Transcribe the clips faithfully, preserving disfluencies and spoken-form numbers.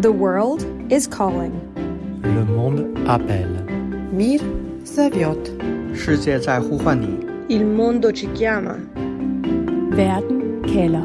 The world is calling. Le monde appelle. Мир зовет. 世界在呼唤你。 Il mondo ci chiama. Verden kalder.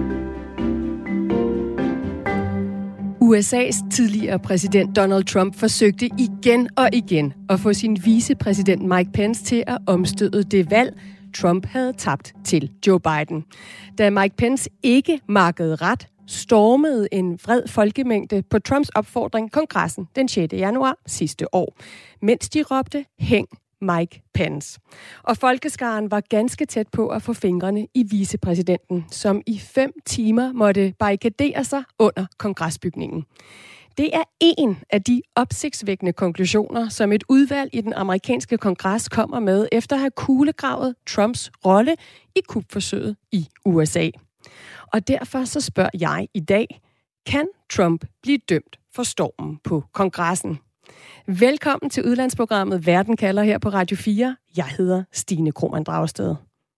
U S A's tidligere præsident Donald Trump forsøgte igen og igen at få sin vicepræsident Mike Pence til at omstøde det valg, Trump havde tabt til Joe Biden. Da Mike Pence ikke makkede ret, stormede en vred folkemængde på Trumps opfordring kongressen den sjette januar sidste år, mens de råbte, hæng Mike Pence. Og folkeskaren var ganske tæt på at få fingrene i vicepræsidenten, som i fem timer måtte barrikadere sig under kongresbygningen. Det er en af de opsigtsvækkende konklusioner, som et udvalg i den amerikanske kongres kommer med, efter at have kuglegravet Trumps rolle i kupforsøget i U S A. Og derfor så spørger jeg i dag, kan Trump blive dømt for stormen på kongressen? Velkommen til udlandsprogrammet Verden kalder her på Radio fire. Jeg hedder Stine Krohmann Dragsted.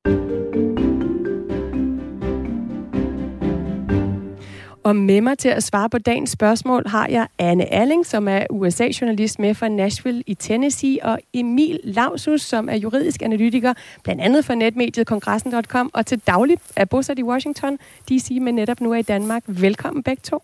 Og med mig til at svare på dagens spørgsmål har jeg Anne Alling, som er U S A-journalist med fra Nashville i Tennessee, og Emil Lausus, som er juridisk analytiker, blandt andet for netmediet kongressen punktum com, og til daglig er bosat i Washington, D C, men netop nu er i Danmark. Velkommen begge to.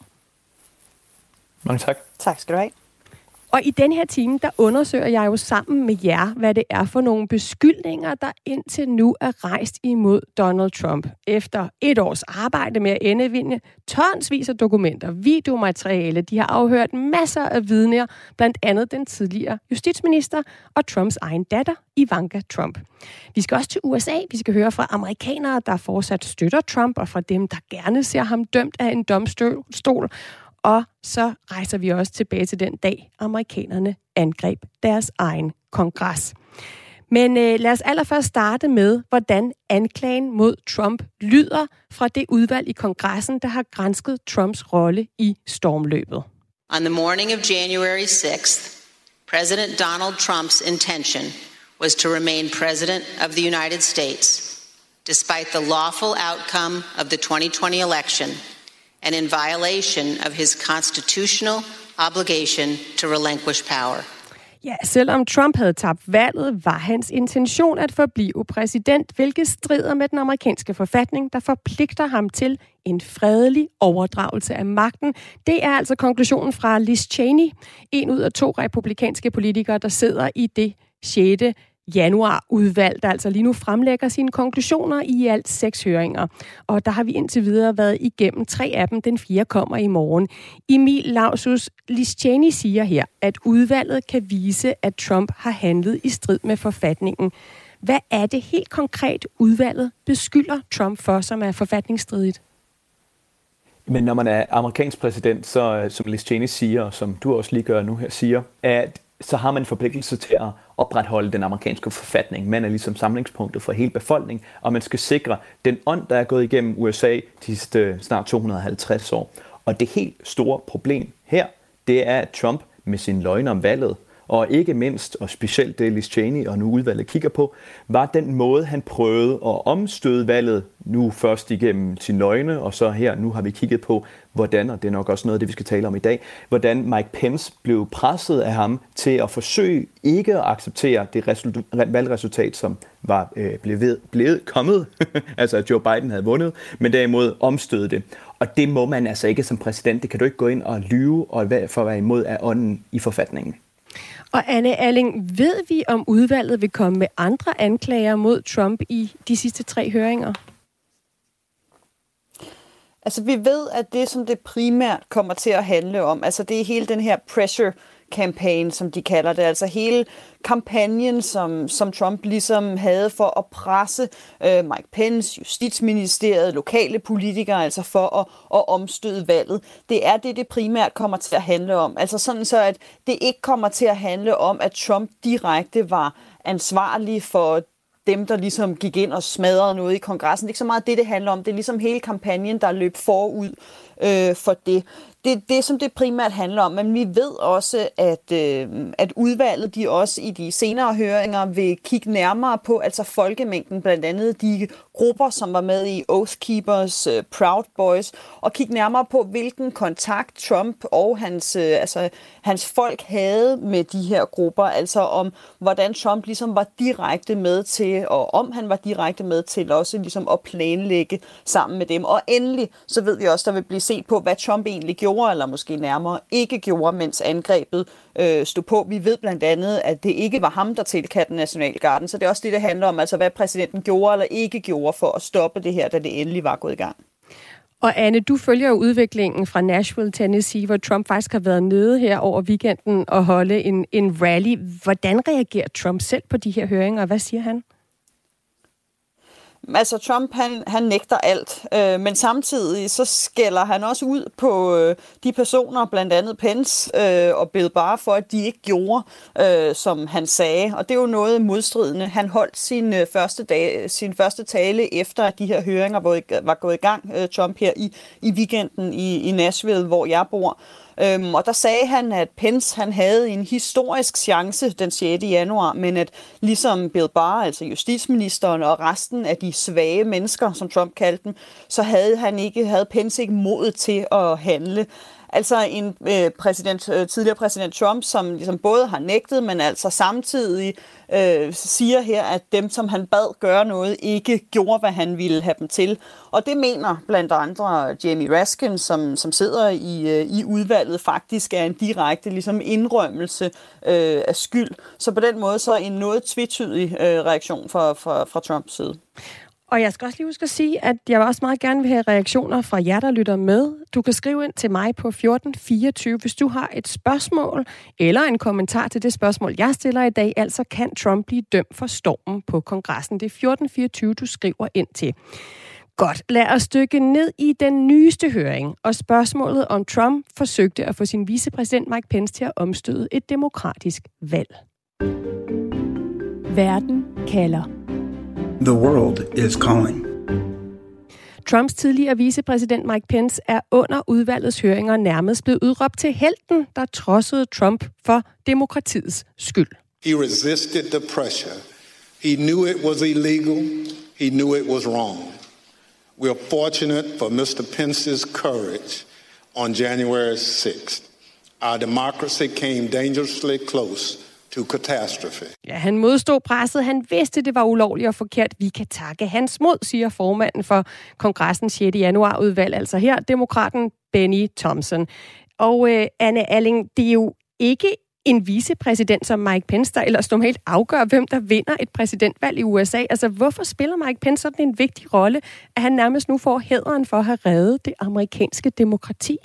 Mange tak. Tak skal du have. Og i den her time, der undersøger jeg jo sammen med jer, hvad det er for nogle beskyldninger, der indtil nu er rejst imod Donald Trump. Efter et års arbejde med at endevinde tonsvis af dokumenter, videomateriale, de har afhørt masser af vidner, blandt andet den tidligere justitsminister og Trumps egen datter, Ivanka Trump. Vi skal også til U S A. Vi skal høre fra amerikanere, der fortsat støtter Trump, og fra dem, der gerne ser ham dømt af en domstol. Og så rejser vi også tilbage til den dag, amerikanerne angreb deres egen kongres. Men øh, lad os allerførst starte med, hvordan anklagen mod Trump lyder fra det udvalg i kongressen, der har gransket Trumps rolle i stormløbet. On the morning of January sixth, President Donald Trump's intention was to remain president of the United States, despite the lawful outcome of the twenty twenty election, and in violation of his constitutional obligation to relinquish power. Ja, selvom Trump havde tabt valget, var hans intention at forblive præsident, hvilket strider med den amerikanske forfatning, der forpligter ham til en fredelig overdragelse af magten. Det er altså konklusionen fra Liz Cheney, en ud af to republikanske politikere, der sidder i det sjette januar-udvalg, der altså lige nu fremlægger sine konklusioner i alt seks høringer. Og der har vi indtil videre været igennem tre af dem. Den fire kommer i morgen. Emil Lausus, Liz Cheney siger her, at udvalget kan vise, at Trump har handlet i strid med forfatningen. Hvad er det helt konkret, udvalget beskylder Trump for, som er forfatningsstridigt? Men når man er amerikansk præsident, så som Liz Cheney siger, og som du også lige gør nu her, siger, at så har man en forpligtelse til at opretholde den amerikanske forfatning. Man er ligesom samlingspunktet for hele befolkningen, og man skal sikre den ånd, der er gået igennem U S A de sidste snart to hundrede og halvtreds år. Og det helt store problem her, det er, at Trump med sin løgne om valget, og ikke mindst, og specielt det Liz Cheney og nu udvalget kigger på, var den måde, han prøvede at omstøde valget, nu først igennem sin løgne, og så her, nu har vi kigget på, hvordan, og det er nok også noget af det, vi skal tale om i dag, hvordan Mike Pence blev presset af ham til at forsøge ikke at acceptere det resultat, valgresultat, som var øh, blevet, blevet kommet, altså at Joe Biden havde vundet, men derimod omstøde det. Og det må man altså ikke som præsident, det kan du ikke gå ind og lyve og for at være imod af ånden i forfatningen. Og Anne Alling, ved vi om udvalget vil komme med andre anklager mod Trump i de sidste tre høringer? Altså vi ved, at det som det primært kommer til at handle om, altså det er hele den her pressure campaign, som de kalder det, altså hele kampagnen, som, som Trump ligesom havde for at presse øh, Mike Pence, Justitsministeriet, lokale politikere, altså for at, at omstøde valget. Det er det, det primært kommer til at handle om. Altså sådan så, at det ikke kommer til at handle om, at Trump direkte var ansvarlig for dem, der ligesom gik ind og smadrede noget i kongressen. Det er ikke så meget det, det handler om. Det er ligesom hele kampagnen, der løb forud øh, for det. det er det, som det primært handler om, men vi ved også, at, øh, at udvalget de også i de senere høringer vil kigge nærmere på altså folkemængden, blandt andet de grupper, som var med i Oath Keepers, uh, Proud Boys, og kigge nærmere på, hvilken kontakt Trump og hans, øh, altså, hans folk havde med de her grupper, altså om hvordan Trump ligesom var direkte med til, og om han var direkte med til også ligesom at planlægge sammen med dem. Og endelig så ved vi også, der vil blive set på, hvad Trump egentlig gjorde, eller måske nærmere ikke gjorde, mens angrebet øh, stod på. Vi ved blandt andet, at det ikke var ham, der tilkaldte Nationalgarden, så det er også det, det handler om, altså hvad præsidenten gjorde eller ikke gjorde for at stoppe det her, da det endelig var gået i gang. Og Anne, du følger jo udviklingen fra Nashville, Tennessee, hvor Trump faktisk har været nede her over weekenden og holde en, en rally. Hvordan reagerer Trump selv på de her høringer, og hvad siger han? Altså Trump, han, han nægter alt, øh, men samtidig så skælder han også ud på øh, de personer, blandt andet Pence øh, og Bill Barr, for at de ikke gjorde, øh, som han sagde. Og det er jo noget modstridende. Han holdt sin, øh, første, dag, sin første tale efter, at de her høringer var, var gået i gang, øh, Trump her i, i weekenden i, i Nashville, hvor jeg bor. Øhm, og der sagde han, at Pence han havde en historisk chance den sjette januar, men at ligesom Bill Barr, altså justitsministeren og resten af de svage mennesker, som Trump kaldte dem, så havde han ikke, havde Pence ikke modet til at handle. Altså en øh, præsident, øh, tidligere præsident Trump, som ligesom både har nægtet, men altså samtidig øh, siger her, at dem, som han bad gøre noget, ikke gjorde, hvad han ville have dem til. Og det mener blandt andre Jamie Raskin, som, som sidder i, øh, i udvalget, faktisk er en direkte ligesom indrømmelse øh, af skyld. Så på den måde så er en noget tvetydig øh, reaktion fra, fra, fra Trumps side. Og jeg skal også lige huske at sige, at jeg også meget gerne vil have reaktioner fra jer, der lytter med. Du kan skrive ind til mig på fjorten fireogtyve, hvis du har et spørgsmål eller en kommentar til det spørgsmål, jeg stiller i dag. Altså, kan Trump blive dømt for stormen på kongressen? Det er fjorten fireogtyve, du skriver ind til. Godt, lad os dykke ned i den nyeste høring og spørgsmålet om Trump forsøgte at få sin vicepræsident Mike Pence til at omstøde et demokratisk valg. Verden kalder. The world is calling. Trumps tidligere vicepræsident Mike Pence er under udvalgets høringer nærmest blevet udråbt til helten, der trodsede Trump for demokratiets skyld. He resisted the pressure. He knew it was illegal. He knew it was wrong. We are fortunate for mister Pence's courage on January sixth. Our democracy came dangerously close to catastrophe. Ja, han modstod presset. Han vidste, det var ulovligt og forkert. Vi kan takke hans mod, siger formanden for kongressens sjette januar udvalg. Altså her, demokraten Benny Thompson. Og øh, Anne Alling, det er jo ikke en vicepræsident som Mike Pence, der ellers normalt afgør, hvem der vinder et præsidentvalg i U S A. Altså, hvorfor spiller Mike Pence sådan en vigtig rolle, at han nærmest nu får hæderen for at have reddet det amerikanske demokrati?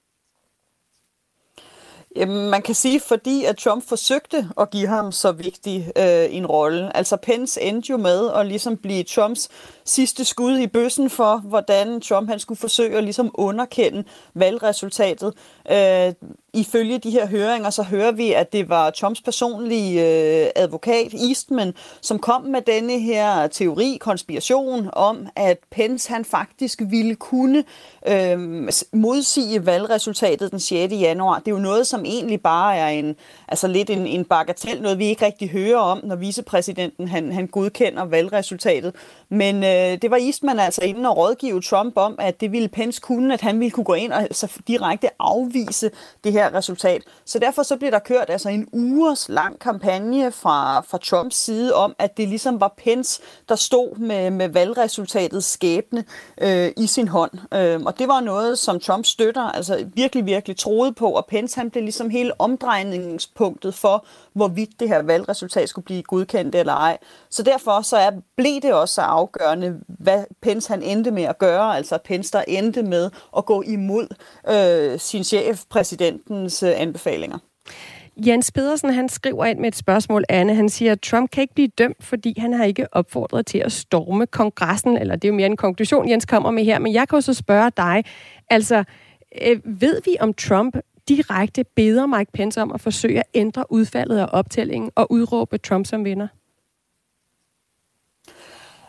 Jamen, man kan sige, fordi at Trump forsøgte at give ham så vigtig øh, en rolle. Altså Pence endte jo med at ligesom blive Trumps sidste skud i bøssen for, hvordan Trump han skulle forsøge at ligesom underkende valgresultatet. Øh, ifølge de her høringer, så hører vi, at det var Trumps personlige øh, advokat Eastman, som kom med denne her teori, konspiration om, at Pence han faktisk ville kunne øh, modsige valgresultatet den sjette januar. Det er jo noget, som egentlig bare er en, altså lidt en, en bagatel, noget vi ikke rigtig hører om, når vicepræsidenten han, han godkender valgresultatet. Men øh, det var Eastman altså inde og rådgive Trump om, at det ville Pence kunne, at han ville kunne gå ind og altså, direkte afvise det her resultat. Så derfor så blev der kørt altså en ugers lang kampagne fra, fra Trumps side om, at det ligesom var Pence, der stod med, med valgresultatets skæbne øh, i sin hånd. Øh, og det var noget, som Trump støtter, altså virkelig, virkelig troede på, og Pence han blev ligesom hele omdrejningspunktet for, hvorvidt det her valgresultat skulle blive godkendt eller ej. Så derfor så er, blev det også afgørende, hvad Pence han endte med at gøre, altså Pence der endte med at gå imod øh, sin chef, præsidentens øh, anbefalinger. Jens Pedersen, han skriver ind med et spørgsmål, Anne. Han siger, at Trump kan ikke blive dømt, fordi han har ikke opfordret til at storme kongressen, eller det er jo mere en konklusion, Jens kommer med her, men jeg kan jo så spørge dig, altså øh, ved vi om Trump direkte beder Mike Pence om at forsøge at ændre udfaldet af optællingen og udråbe Trump som vinder?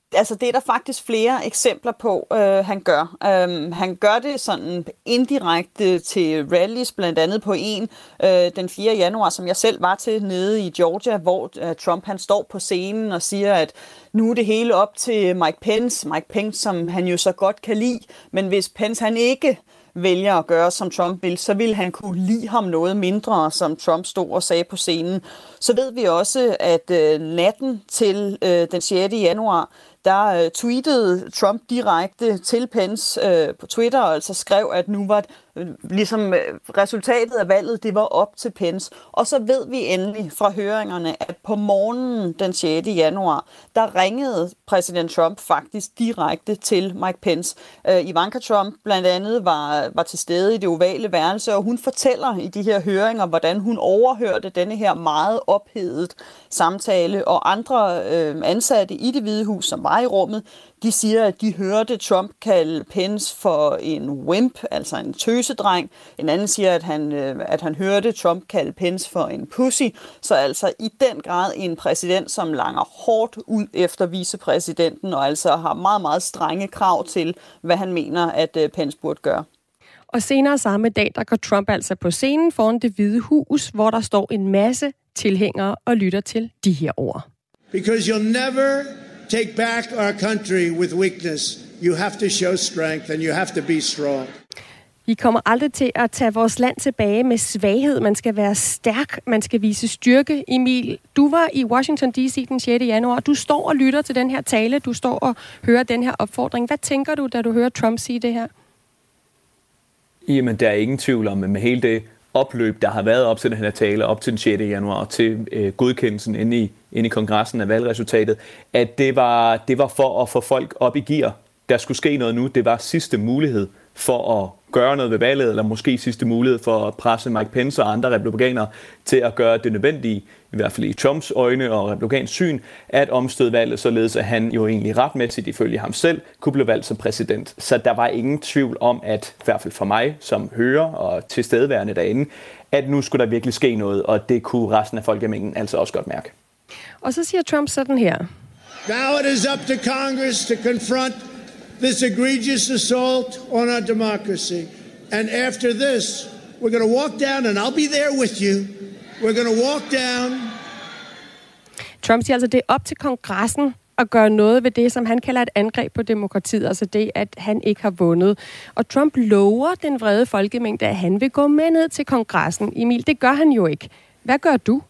altså det er der faktisk flere eksempler på, øh, han gør. Um, han gør det sådan indirekte til rallies, blandt andet på en øh, den fjerde januar, som jeg selv var til nede i Georgia, hvor øh, Trump han står på scenen og siger, at nu er det hele op til Mike Pence. Mike Pence, som han jo så godt kan lide, men hvis Pence han ikke vælger at gøre, som Trump vil, så vil han kunne lide ham noget mindre, som Trump stod og sagde på scenen. Så ved vi også, at øh, natten til øh, den sjette januar, der øh, tweetede Trump direkte til Pence øh, på Twitter, og altså skrev, at nu var øh, ligesom øh, resultatet af valget, det var op til Pence. Og så ved vi endelig fra høringerne, at på morgenen den sjette januar, der ringede præsident Trump faktisk direkte til Mike Pence. Øh, Ivanka Trump blandt andet var, var til stede i det ovale værelse, og hun fortæller i de her høringer, hvordan hun overhørte denne her meget ophedet samtale, og andre øh, ansatte i Det Hvide Hus, som var i rummet, de siger, at de hørte Trump kalde Pence for en wimp, altså en tøsedreng. En anden siger, at han, øh, at han hørte Trump kalde Pence for en pussy. Så altså i den grad en præsident, som langer hårdt ud efter vicepræsidenten, og altså har meget, meget strenge krav til, hvad han mener, at øh, Pence burde gøre. Og senere samme dag, der går Trump altså på scenen foran Det Hvide Hus, hvor der står en masse tilhængere og lytter til de her ord. Because you'll never take back our country with weakness. You have to show strength, and you have to be strong. Vi kommer aldrig til at tage vores land tilbage med svaghed. Man skal være stærk, man skal vise styrke. Emil, du var i Washington D C den sjette januar. Du står og lytter til den her tale. Du står og hører den her opfordring. Hvad tænker du, da du hører Trump sige det her? Jamen, der er ingen tvivl om, at med hele det opløb, der har været op til den her tale, op til den sjette januar, og til øh, godkendelsen inde i, inde i kongressen af valgresultatet, at det var, det var for at få folk op i gear. Der skulle ske noget nu. Det var sidste mulighed for at gøre noget ved valget, eller måske sidste mulighed for at presse Mike Pence og andre republikanere til at gøre det nødvendige, i hvert fald i Trumps øjne og republikansk syn, at omstøde valget, således at han jo egentlig retmæssigt, ifølge ham selv, kunne blive valgt som præsident. Så der var ingen tvivl om, at i hvert fald for mig som hører og tilstedeværende derinde, at nu skulle der virkelig ske noget, og det kunne resten af folkemængden altså også godt mærke. Og så siger Trump sådan her. Now it is up to Congress to confront this egregious assault on our democracy. And after this, we're going to walk down, and I'll be there with you. We're going to walk down. Trump siger altså, det er op til kongressen at gøre noget ved det, som han kalder et angreb på demokratiet, altså det, at han ikke har vundet. Og Trump lover den vrede folkemængde, at han vil gå med ned til kongressen. Emil, det gør han jo ikke. Hvad gør du?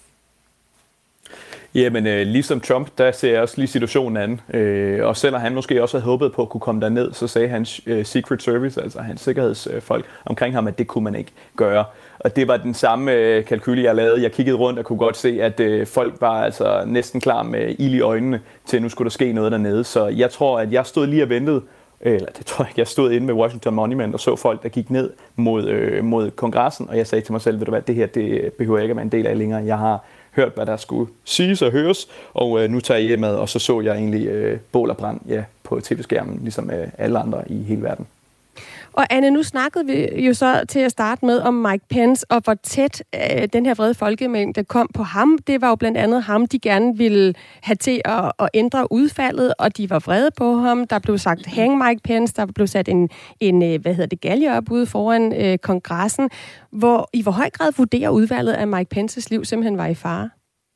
Jamen, øh, ligesom Trump, der ser jeg også lige situationen an. Øh, og selvom han måske også havde håbet på at kunne komme derned, så sagde hans øh, Secret Service, altså hans sikkerhedsfolk omkring ham, at det kunne man ikke gøre. Og det var den samme øh, kalkyl, jeg lavede. Jeg kiggede rundt og kunne godt se, at øh, folk var altså næsten klar med ild i øjnene til, at nu skulle der ske noget dernede. Så jeg tror, at jeg stod lige og ventede, eller det tror jeg, jeg stod inde ved Washington Monument og så folk, der gik ned mod, øh, mod kongressen, og jeg sagde til mig selv, ved du hvad, det her, det behøver jeg ikke at være en del af længere. Jeg har hørt, hvad der skulle siges og høres, og øh, nu tager jeg hjemad, og så så jeg egentlig øh, bål og brand ja, på tv-skærmen, ligesom øh, alle andre i hele verden. Og Anne, nu snakkede vi jo så til at starte med om Mike Pence, og hvor tæt øh, den her vrede folkemængde kom på ham. Det var jo blandt andet ham, de gerne ville have til at, at ændre udfaldet, og de var vrede på ham. Der blev sagt, hang Mike Pence, der blev sat en, en hvad hedder det, galge op ude foran øh, kongressen. Hvor, I hvor høj grad vurderer udvalget, at Mike Pences liv simpelthen var i fare?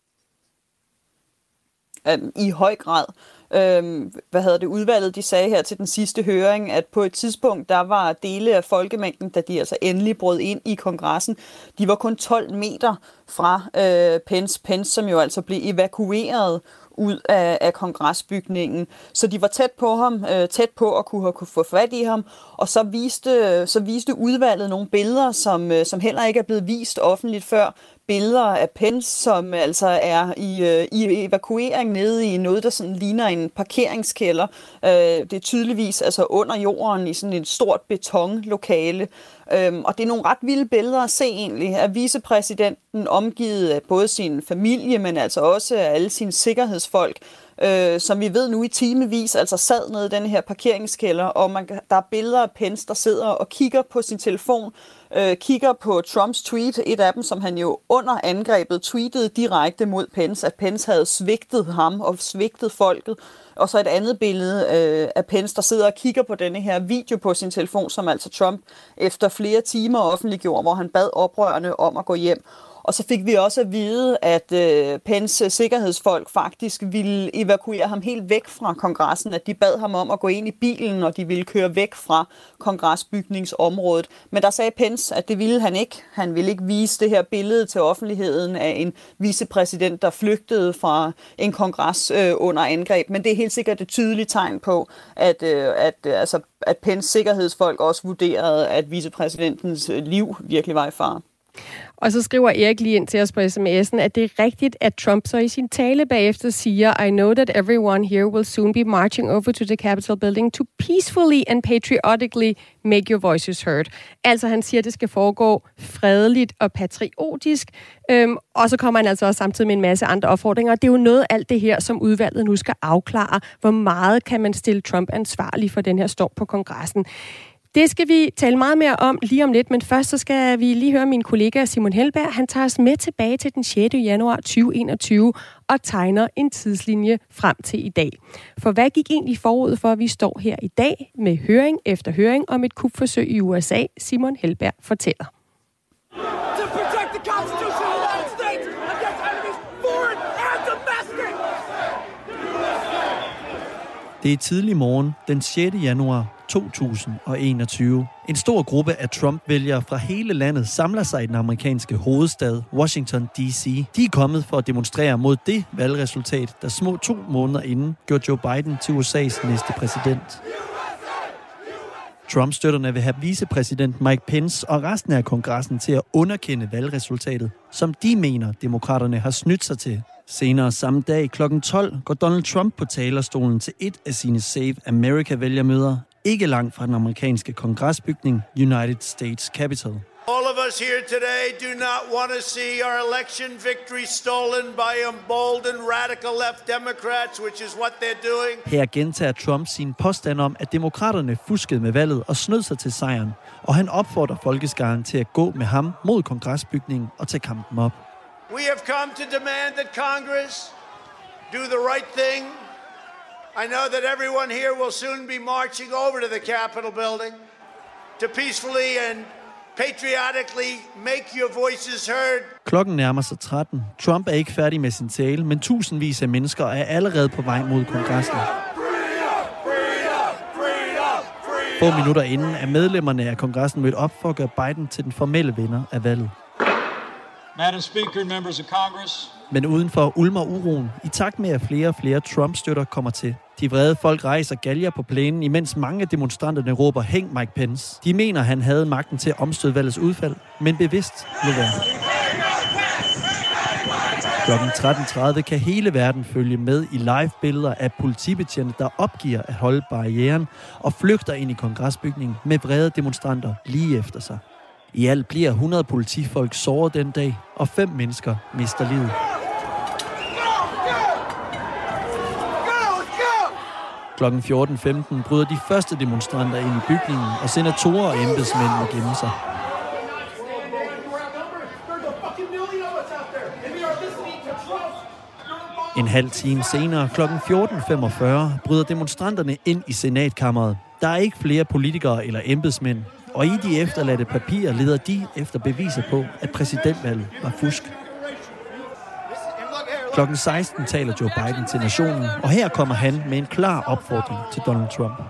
Um, I høj grad. Øhm, hvad hedder det, udvalget, de sagde her til den sidste høring, at på et tidspunkt, der var dele af folkemængden, da de altså endelig brød ind i kongressen, de var kun tolv meter fra øh, Pence, Pence, som jo altså blev evakueret ud af, af kongresbygningen. Så de var tæt på ham, øh, tæt på at kunne, kunne få fat i ham, og så viste, så viste udvalget nogle billeder, som, øh, som heller ikke er blevet vist offentligt før. Billeder af Pence, som altså er i, øh, i evakuering nede i noget, der sådan ligner en parkeringskælder. Øh, det er tydeligvis altså under jorden i sådan et stort betonlokale. Øhm, og det er nogle ret vilde billeder at se egentlig, af vicepræsidenten omgivet af både sin familie, men altså også af alle sine sikkerhedsfolk. øh, som vi ved nu i timevis, altså sad nede i den her parkeringskælder, og man, der er billeder af Pence, der sidder og kigger på sin telefon, øh, kigger på Trumps tweet, et af dem, som han jo under angrebet tweetede direkte mod Pence, at Pence havde svigtet ham og svigtet folket. Og så et andet billede øh, af Pence, der sidder og kigger på denne her video på sin telefon, som altså Trump efter flere timer offentliggjorde, hvor han bad oprørerne om at gå hjem. Og så fik vi også at vide, at øh, Pence sikkerhedsfolk faktisk ville evakuere ham helt væk fra kongressen, at de bad ham om at gå ind i bilen, og de ville køre væk fra kongresbygningsområdet. Men der sagde Pence, at det ville han ikke. Han ville ikke vise det her billede til offentligheden af en vicepræsident, der flygtede fra en kongres øh, under angreb. Men det er helt sikkert et tydeligt tegn på, at, øh, at, øh, altså, at Pence sikkerhedsfolk også vurderede, at vicepræsidentens liv virkelig var i fare. Og så skriver Erik lige ind til os på sms'en, at det er rigtigt, at Trump så i sin tale bagefter siger, I know that everyone here will soon be marching over to the Capitol building to peacefully and patriotically make your voices heard. Altså han siger, at det skal foregå fredeligt og patriotisk, øhm, og så kommer han altså også samtidig med en masse andre opfordringer. Det er jo noget af alt det her, som udvalget nu skal afklare. Hvor meget kan man stille Trump ansvarlig for den her storm på kongressen? Det skal vi tale meget mere om lige om lidt, men først så skal vi lige høre min kollega Simon Helberg. Han tager os med tilbage til den sjette januar tyve enogtyve og tegner en tidslinje frem til i dag. For hvad gik egentlig forud for, at vi står her i dag med høring efter høring om et kupforsøg i U S A? Simon Helberg fortæller. Det er tidlig morgen den sjette januar to tusind enogtyve. En stor gruppe af Trump-vælgere fra hele landet samler sig i den amerikanske hovedstad, Washington D C. De er kommet for at demonstrere mod det valgresultat, der små to måneder inden gjorde Joe Biden til U S A's næste præsident. Trump-støtterne vil have vicepræsident Mike Pence og resten af kongressen til at underkende valgresultatet, som de mener, demokraterne har snydt sig til. Senere samme dag klokken tolv går Donald Trump på talerstolen til et af sine Save America-vælgermøder, ikke langt fra den amerikanske kongresbygning United States Capitol. All of us here today do not want to see our election victory stolen by emboldened radical left Democrats, which is what they're doing. Her gentager Trump sin påstand om, at demokraterne fuskede med valget og snød sig til sejren, og han opfordrer folkeskaren til at gå med ham mod kongresbygningen og tage kampen op. We have come to demand that Congress do the right thing. I know that everyone here will soon be marching over to the Capitol building to peacefully and patriotically make your voices heard. Klokken nærmer sig tretten. Trump er ikke færdig med sin tale, men tusindvis af mennesker er allerede på vej mod kongressen. Få minutter inden er medlemmerne af kongressen mødt op for at gøre Biden til den formelle vinder af valget. Madam Speaker, members of Congress. Men udenfor ulmer uroen, i takt med at flere og flere Trump-støtter kommer til. De vrede folk rejser galger på plænen, imens mange af demonstranterne råber, hæng Mike Pence. De mener, han havde magten til at omstøde valgets udfald, men bevidst lå være. Klokken tretten tredive kan hele verden følge med i live-billeder af politibetjente, der opgiver at holde barrieren og flygter ind i kongresbygningen med vrede demonstranter lige efter sig. I alt bliver hundrede politifolk såret den dag, og fem mennesker mister livet. Klokken fjorten femten bryder de første demonstranter ind i bygningen, og senatorer og embedsmænd må gemme sig. En halv time senere, klokken fjorten femogfyrre, bryder demonstranterne ind i senatkammeret. Der er ikke flere politikere eller embedsmænd, og i de efterladte papirer leder de efter beviser på, at præsidentvalget var fusk. Klokken seksten taler Joe Biden til nationen, og her kommer han med en klar opfordring til Donald Trump.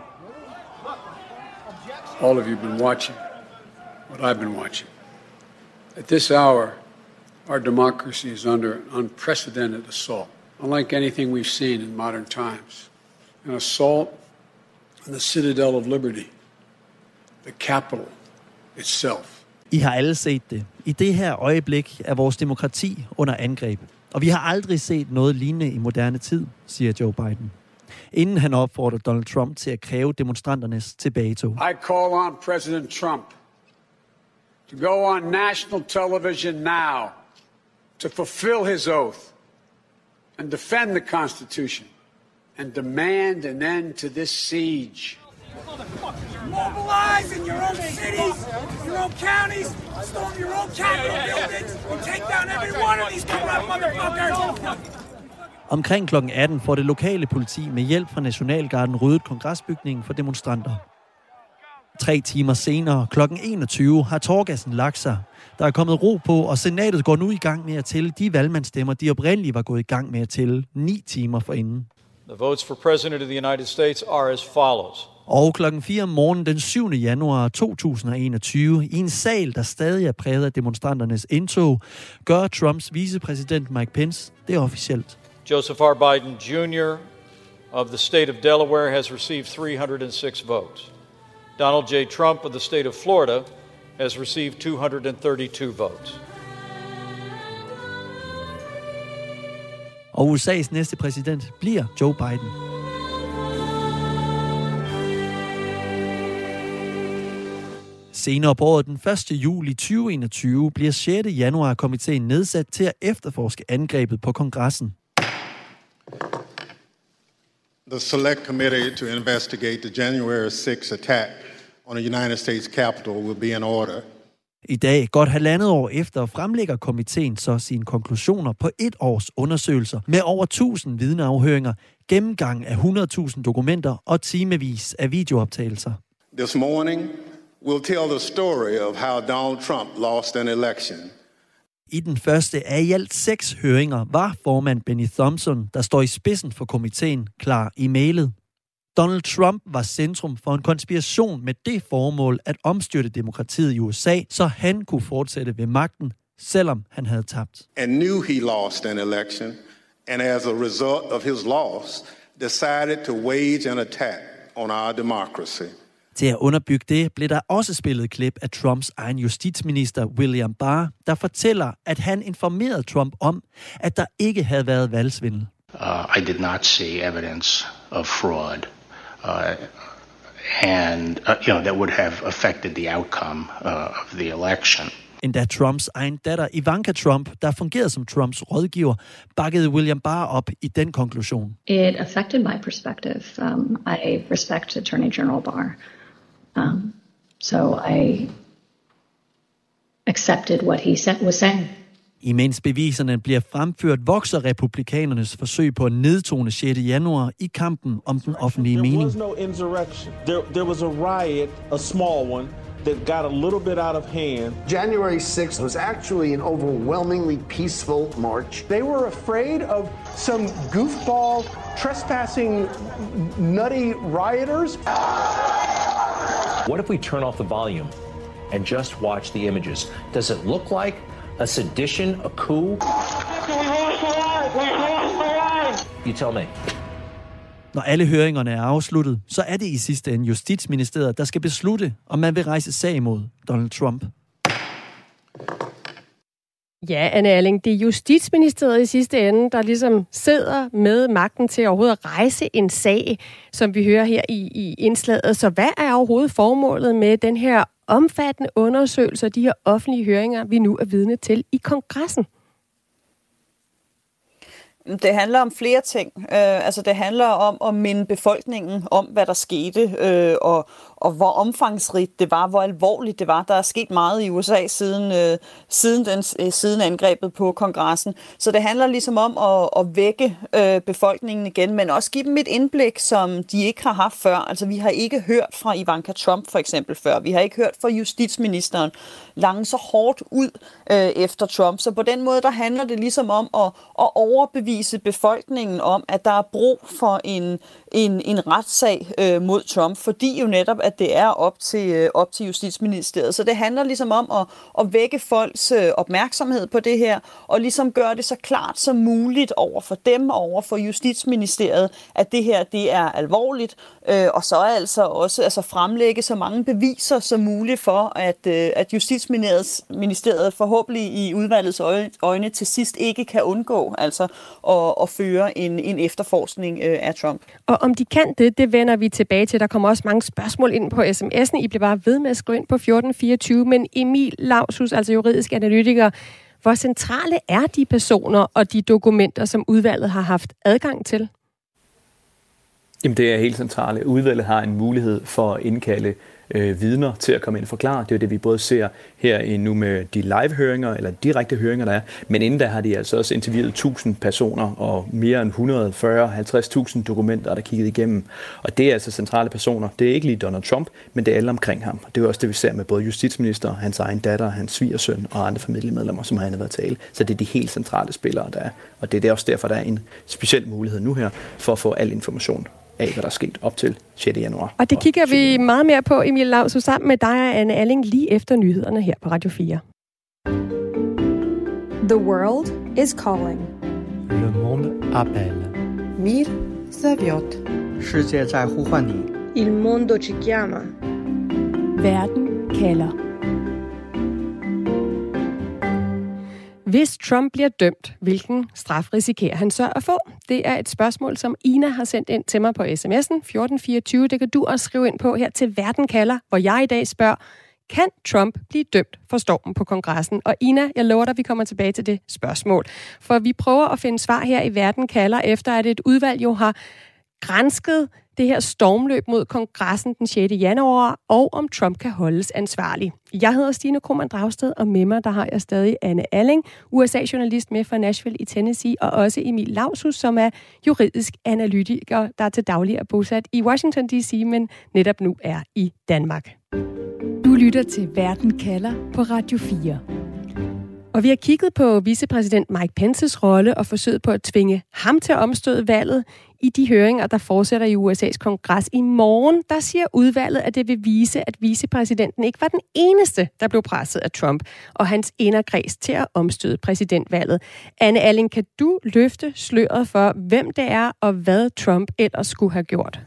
All of you have been watching what I've been watching. At this hour, our democracy is under an unprecedented assault, unlike anything we've seen in modern times. An assault on the citadel of liberty, the Capitol itself. I har alle set det. I det her øjeblik er vores demokrati under angreb. Og vi har aldrig set noget lignende i moderne tid, siger Joe Biden. Inden han opfordrer Donald Trump til at kræve demonstranternes tilbagetog. I call on President Trump to go on national television now to fulfill his oath and defend the Constitution and demand an end to this siege. Mobilize in your own cities, your own counties, storm your own Capitol buildings, and take down every one of these corrupt motherfuckers. Omkring klokken atten får det lokale politi med hjælp fra Nationalgarden ryddet kongresbygningen for demonstranter. Tre timer senere, klokken enogtyve, har tårgassen lagt sig. Der er kommet ro på, og senatet går nu i gang med at tælle de valgmandsstemmer, de oprindeligt var gået i gang med at tælle ni timer forinden. The votes for President of the United States are as follows. Og klokken fire om morgenen den syvende januar to tusind og enogtyve, i en sal, der stadig er præget af demonstranternes indtog, gør Trumps vicepræsident Mike Pence det officielt. Joseph R. Biden Junior of the state of Delaware has received three hundred six votes. Donald J. Trump of the state of Florida has received two hundred thirty-two votes. Og U S A's næste præsident bliver Joe Biden. Senere på året, den første juli tyve enogtyve, bliver sjette januar komiteen nedsat til at efterforske angrebet på kongressen. The Select Committee to investigate the January sixth attack on the United States Capitol will be in order. I dag, godt halvandet år efter, fremlægger komiteen så sine konklusioner på et års undersøgelser med over tusind vidneafhøringer, gennemgang af hundrede tusind dokumenter og timevis af videooptagelser. This morning, we'll tell the story of how Donald Trump lost an election. I den første af i alt seks høringer var formand Benny Thompson, der står i spidsen for komiteen, klar i mailet. Donald Trump var centrum for en konspiration med det formål at omstyrte demokratiet i U S A, så han kunne fortsætte ved magten, selvom han havde tabt. And knew he lost an election, and as a result of his loss, decided to wage an attack on our democracy. Til at underbygge det blev der også spillet klip af Trumps egen justitsminister William Barr, der fortæller, at han informerede Trump om, at der ikke havde været valgsvindel. Uh, I did not see evidence of fraud, uh, and uh, you know that would have affected the outcome uh, of the election. Endda Trumps egen datter Ivanka Trump, der fungerede som Trumps rådgiver, bakkede William Barr op i den konklusion. It affected my perspective. Um, I respect Attorney General Barr. Um, so I accepted what he said, was saying. Imens beviserne bliver fremført, vokser republikanernes forsøg på at nedtone sjette januar i kampen om den offentlige mening. There was no insurrection. There, there was a riot, a small one, that got a little bit out of hand. January sixth was actually an overwhelmingly peaceful march. They were afraid of some goofball, trespassing, nutty rioters. What if we turn off the volume and just watch the images? Does it look like a sedition, a coup? You tell me. Når alle høringerne er afsluttet, så er det i sidste ende Justitsministeriet, der skal beslutte, om man vil rejse sag imod Donald Trump. Ja, Anne Alling, det er Justitsministeriet i sidste ende, der ligesom sidder med magten til overhovedet at rejse en sag, som vi hører her i, i indslaget. Så hvad er overhovedet formålet med den her omfattende undersøgelse og de her offentlige høringer, vi nu er vidne til i kongressen? Det handler om flere ting. Øh, altså det handler om at minde befolkningen om, hvad der skete, øh, og, og hvor omfangsrigt det var, hvor alvorligt det var. Der er sket meget i U S A siden, øh, siden, den, øh, siden angrebet på kongressen. Så det handler ligesom om at, at vække øh, befolkningen igen, men også give dem et indblik, som de ikke har haft før. Altså vi har ikke hørt fra Ivanka Trump for eksempel før. Vi har ikke hørt fra justitsministeren lange så hårdt ud øh, efter Trump. Så på den måde, der handler det ligesom om at, at overbevise befolkningen om, at der er brug for en, en, en retssag øh, mod Trump, fordi jo netop, at det er op til, øh, op til Justitsministeriet. Så det handler ligesom om at, at vække folks øh, opmærksomhed på det her, og ligesom gøre det så klart som muligt over for dem, over for Justitsministeriet, at det her, det er alvorligt, øh, og så altså også altså fremlægge så mange beviser som muligt for, at, øh, at Justitsministeriet forhåbentlig i udvalgets øjne, øjne til sidst ikke kan undgå altså at, at føre en, en efterforskning øh, af Trump. Og om de kan det, det vender vi tilbage til. Der kommer også mange spørgsmål ind på sms'en. I bliver bare ved med at skrive ind på fjorten fireogtyve. Men Emil Lausus, altså juridisk analytiker, hvor centrale er de personer og de dokumenter, som udvalget har haft adgang til? Jamen det er helt centralt. Udvalget har en mulighed for at indkalde øh, vidner til at komme ind og forklare. Det er det, vi både ser her nu med de live-høringer, eller direkte høringer, der er. Men inden da har de altså også interviewet tusind personer og mere end et hundrede og fyrre til halvtreds tusind dokumenter, der kigget igennem. Og det er altså centrale personer. Det er ikke lige Donald Trump, men det er alle omkring ham. Det er også det, vi ser med både justitsminister, hans egen datter, hans svigersøn og andre familiemedlemmer, som har været tale. Så det er de helt centrale spillere, der er. Og det er også derfor, der er en speciel mulighed nu her for at få al information af, hvad der er sket op til sjette januar. Og det kigger vi meget mere på, Emil Lausu, sammen med dig og Anne Alling lige efter nyhederne her på Radio fire. The world is calling. Le monde appelle. Mir зовет. 世界在呼唤你. Il mondo ci chiama. Verden kalder. Hvis Trump bliver dømt, hvilken straf risikerer han så at få? Det er et spørgsmål, som Ina har sendt ind til mig på sms'en fjorten fireogtyve. Det kan du også skrive ind på her til Verden kalder, hvor jeg i dag spørger, kan Trump blive dømt for stormen på kongressen? Og Ina, jeg lover dig, at vi kommer tilbage til det spørgsmål. For vi prøver at finde svar her i Verden kalder, efter at et udvalg jo har gransket det her stormløb mod kongressen den sjette januar, og om Trump kan holdes ansvarlig. Jeg hedder Stine Krohmann Dragsted, og med mig der har jeg stadig Anne Alling, U S A-journalist med fra Nashville i Tennessee, og også Emil Lausu, som er juridisk analytiker, der til daglig er bosat i Washington D C, men netop nu er i Danmark. Du lytter til Verden kalder på Radio fire. Og vi har kigget på vicepræsident Mike Pences rolle og forsøget på at tvinge ham til at omstøde valget. I de høringer, der fortsætter i U S A's kongres i morgen, der siger udvalget, at det vil vise, at vicepræsidenten ikke var den eneste, der blev presset af Trump og hans inderkreds til at omstøde præsidentvalget. Anne Alling, kan du løfte sløret for, hvem det er og hvad Trump ellers skulle have gjort?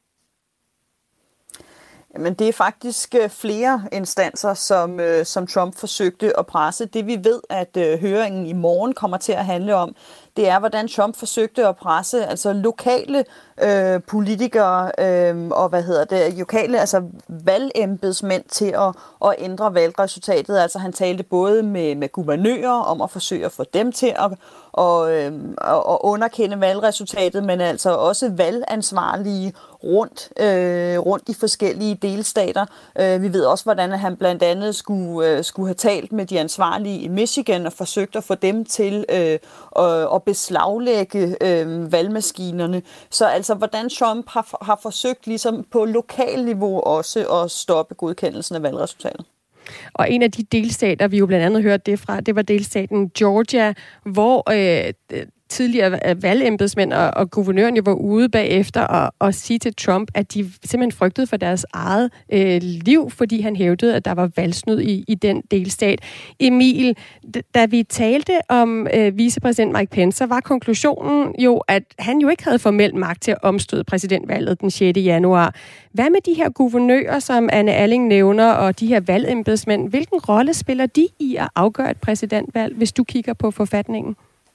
Men det er faktisk flere instanser, som, som Trump forsøgte at presse. Det vi ved, at øh, høringen i morgen kommer til at handle om, det er, hvordan Trump forsøgte at presse altså lokale øh, politikere øh, og hvad hedder det, lokale altså valgembedsmænd til at, at ændre valgresultatet. Altså han talte både med, med guvernører om at forsøge at få dem til at og, øh, og underkende valgresultatet, men altså også valgansvarlige rundt, øh, rundt i forskellige delstater. Øh, vi ved også, hvordan han blandt andet skulle, øh, skulle have talt med de ansvarlige i Michigan og forsøgt at få dem til øh, at, at beslaglægge øh, valgmaskinerne. Så altså, hvordan Trump har, har forsøgt ligesom på lokal niveau også at stoppe godkendelsen af valgresultatet. Og en af de delstater, vi jo blandt andet hørte det fra, det var delstaten Georgia, hvor øh, tidligere valgembedsmænd og, og guvernøren jo var ude bagefter og, og sige til Trump, at de simpelthen frygtede for deres eget øh, liv, fordi han hævdede, at der var valgsnyd i, i den delstat. Emil, da vi talte om øh, vicepræsident Mike Pence, så var konklusionen jo, at han jo ikke havde formel magt til at omstøde præsidentvalget den sjette januar. Hvad med de her guvernører, som Anne Alling nævner, og de her valgembedsmænd? Hvilken rolle spiller de i at afgøre et præsidentvalg, hvis du kigger på forfatningen?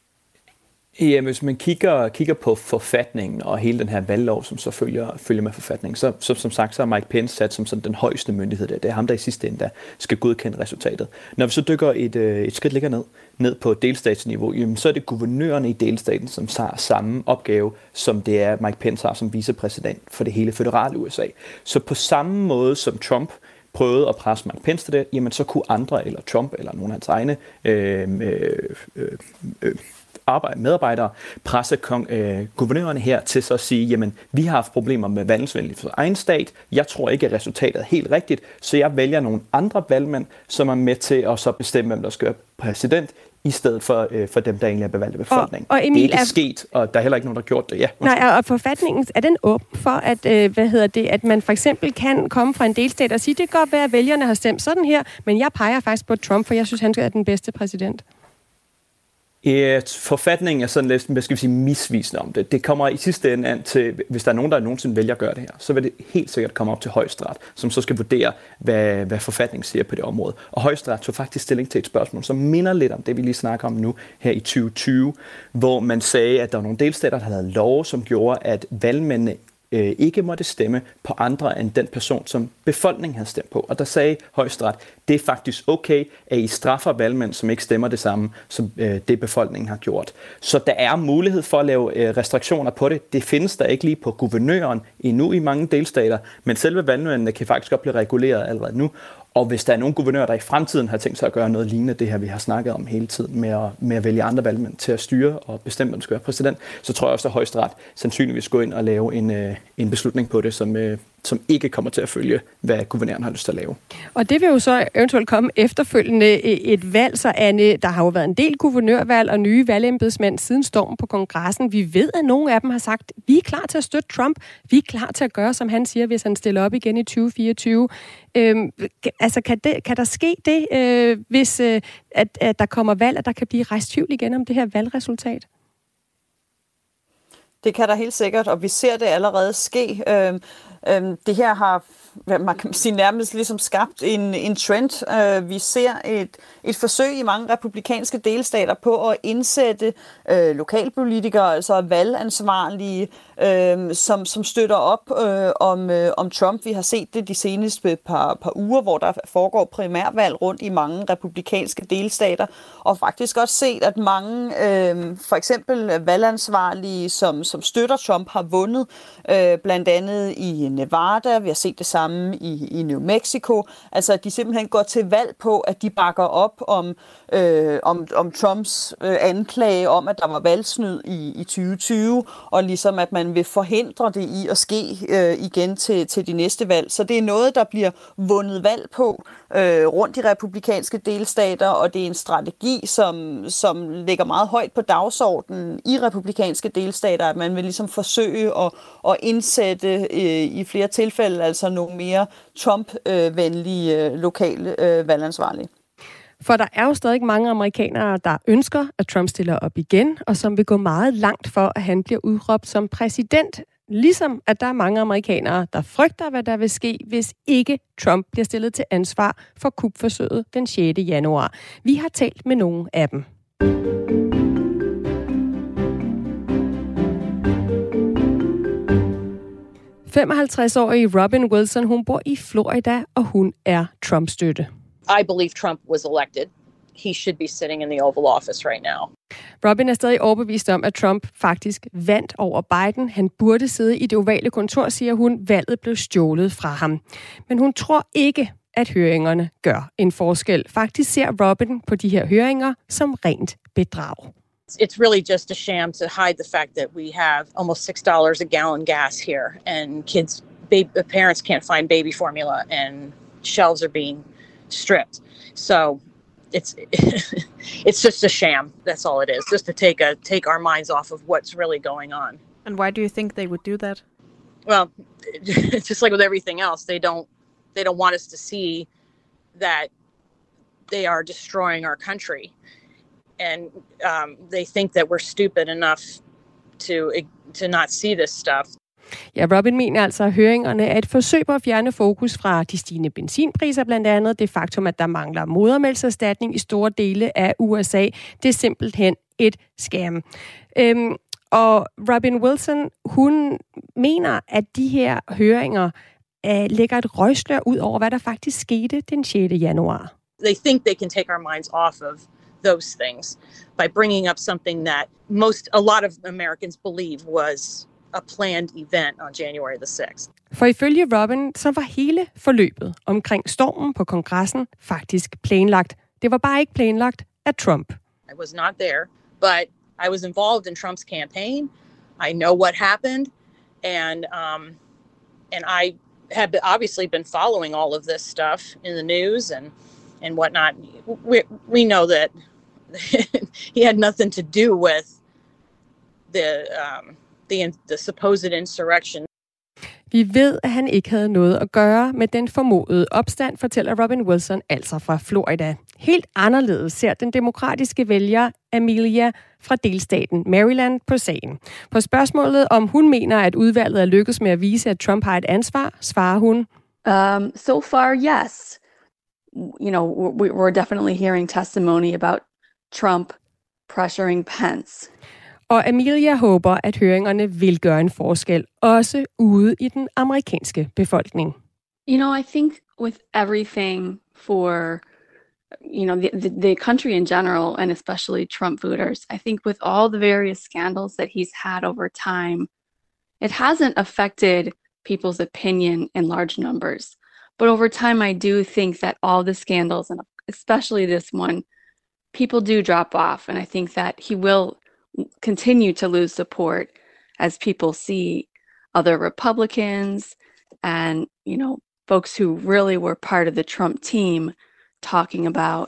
Ja, hvis man kigger, kigger på forfatningen og hele den her valglov, som så følger, følger med forfatningen, så, så som sagt, så er Mike Pence sat som sådan den højeste myndighed der. Det er ham, der i sidste ende der skal godkende resultatet. Når vi så dykker et, et skridt ligger ned, ned på delstatsniveau, jamen, så er det guvernørerne i delstaten, som har samme opgave, som det er Mike Pence har som vicepræsident for det hele føderale U S A. Så på samme måde som Trump prøvede at presse Mike Pence til det, jamen så kunne andre, eller Trump, eller nogle af hans egne øh, øh, øh, øh, Arbejde, medarbejdere presse kong, øh, guvernørerne her til så at sige, jamen, vi har haft problemer med valgsvindel for egen stat. Jeg tror ikke, at resultatet er helt rigtigt, så jeg vælger nogle andre valgmænd, som er med til at så bestemme, hvem der skal være præsident, i stedet for, øh, for dem, der egentlig er bevalgt af befolkningen. Og, og Emil, det er ikke sket, og der er heller ikke nogen, der har gjort det. Ja, nej, og forfatningen, er den åben for, at, øh, hvad hedder det, at man for eksempel kan komme fra en delstat og sige, det kan godt være, at vælgerne har stemt sådan her, men jeg peger faktisk på Trump, for jeg synes, han er den bedste præsident. Ja, forfatningen er sådan lidt, hvad skal vi sige, misvisende om det. Det kommer i sidste ende an til, hvis der er nogen, der nogensinde vælger at gøre det her, så vil det helt sikkert komme op til Højesteret, som så skal vurdere, hvad, hvad forfatningen siger på det område. Og Højesteret tog faktisk stilling til et spørgsmål, som minder lidt om det, vi lige snakker om nu her i tyve tyve, hvor man sagde, at der var nogle delstater, der havde lov, som gjorde, at valgmændene øh, ikke måtte stemme på andre end den person, som befolkningen havde stemt på. Og der sagde højesteret, det er faktisk okay, at I straffer valgmænd, som ikke stemmer det samme, som øh, det befolkningen har gjort. Så der er mulighed for at lave øh, restriktioner på det. Det findes der ikke lige på guvernøren endnu i mange delstater, men selve valgmændene kan faktisk godt blive reguleret allerede nu. Og hvis der er nogle guvernører, der i fremtiden har tænkt sig at gøre noget lignende, det her vi har snakket om hele tiden, med at, med at vælge andre valgmænd til at styre og bestemme, hvem der skal være præsident, så tror jeg også, at højesteret sandsynligvis gå ind og lave en, øh, en beslutning på det, som, øh, som ikke kommer til at følge, hvad guvernøren har lyst til at lave. Og det vil jo så eventuelt komme efterfølgende et valg, så Anne, der har jo været en del guvernørvalg og nye valgembedsmænd siden stormen på kongressen. Vi ved, at nogle af dem har sagt, vi er klar til at støtte Trump, vi er klar til at gøre, som han siger, hvis han stiller op igen i tyve fireogtyve. Øhm, altså, kan, det, kan der ske det, øh, hvis øh, at, at der kommer valg, at der kan blive rejst tvivl igen om det her valgresultat? Det kan der helt sikkert, og vi ser det allerede ske. Øhm, øhm, det her har, man kan sige, nærmest ligesom skabt en, en trend. Øh, vi ser et, et forsøg i mange republikanske delstater på at indsætte øh, lokalpolitikere, altså valgansvarlige, øh, som, som støtter op øh, om, øh, om Trump. Vi har set det de seneste par, par uger, hvor der foregår primærvalg rundt i mange republikanske delstater, og faktisk også set, at mange, øh, for eksempel valgansvarlige, som, som støtter Trump, har vundet, øh, blandt andet i Nevada. Vi har set det samme i, i New Mexico. Altså, at de simpelthen går til valg på, at de bakker op om, øh, om, om Trumps øh, anklage om, at der var valgsnyd i, i tyve tyve, og ligesom at man vil forhindre det i at ske øh, igen til, til de næste valg. Så det er noget, der bliver vundet valg på øh, rundt i republikanske delstater, og det er en strategi, som, som ligger meget højt på dagsordenen i republikanske delstater, at man vil ligesom forsøge at, at indsætte øh, i flere tilfælde altså nogle mere Trump-venlige øh, lokale øh, valgansvarlige. For der er jo stadig mange amerikanere, der ønsker, at Trump stiller op igen, og som vil gå meget langt for, at han bliver udråbt som præsident. Ligesom at der er mange amerikanere, der frygter, hvad der vil ske, hvis ikke Trump bliver stillet til ansvar for kupforsøget den sjette januar. Vi har talt med nogle af dem. femoghalvtreds-årige Robin Wilson, hun bor i Florida, og hun er Trump-støtte. I believe Trump was elected. He should be sitting in the Oval Office right now. Robin er stadig overbevist om, at Trump faktisk vandt over Biden. Han burde sidde i det ovale kontor, siger hun. Valget blev stjålet fra ham. Men hun tror ikke, at høringerne gør en forskel. Faktisk ser Robin på de her høringer som rent bedrag. It's really just a sham to hide the fact that we have almost six dollars a gallon gas here, and kids, baby, parents can't find baby formula, and shelves are being stripped. So it's it's just a sham. That's all it is. Just to take a take our minds off of what's really going on. And why do you think they would do that? Well, it's just like with everything else. They don't they don't want us to see that they are destroying our country. And um, they think that we're stupid enough to to not see this stuff. Ja, Robin mener altså, at høringerne er et forsøg på at fjerne fokus fra de stigende benzinpriser, blandt andet det faktum, at der mangler modermælkserstatning i store dele af U S A. Det er simpelthen et scam. Øhm, og Robin Wilson, hun mener, at de her høringer øh, lægger et røgslør ud over, hvad der faktisk skete den sjette januar. They think they can take our minds off of those things by bringing up something that most, a lot of Americans believe was a planned event on January the sixth. For ifølge Robin, så var hele forløbet omkring stormen på kongressen faktisk planlagt. Det var bare ikke planlagt af Trump. I was not there, but I was involved in Trump's campaign. I know what happened, and um, and I have obviously been following all of this stuff in the news and and whatnot. We we know that he had nothing to do with the um, the the supposed insurrection. Vi ved, at han ikke havde noget at gøre med den formodede opstand, fortæller Robin Wilson, altså fra Florida. Helt anderledes ser den demokratiske vælger Amelia fra delstaten Maryland på sagen. På spørgsmålet, om hun mener, at udvalget er lykkedes med at vise, at Trump har et ansvar, svarer hun: Um, so far, yes. You know, we're definitely hearing testimony about Trump pressuring Pence. Og Amelia håber, at høringerne vil gøre en forskel, også ude i den amerikanske befolkning. You know, I think with everything for, you know, the, the, the country in general, and especially Trump voters, I think with all the various scandals that he's had over time, it hasn't affected people's opinion in large numbers. But over time, I do think that all the scandals, and especially this one, people do drop off. And I think that he will continue to lose support as people see other Republicans and, you know, folks who really were part of the Trump team talking about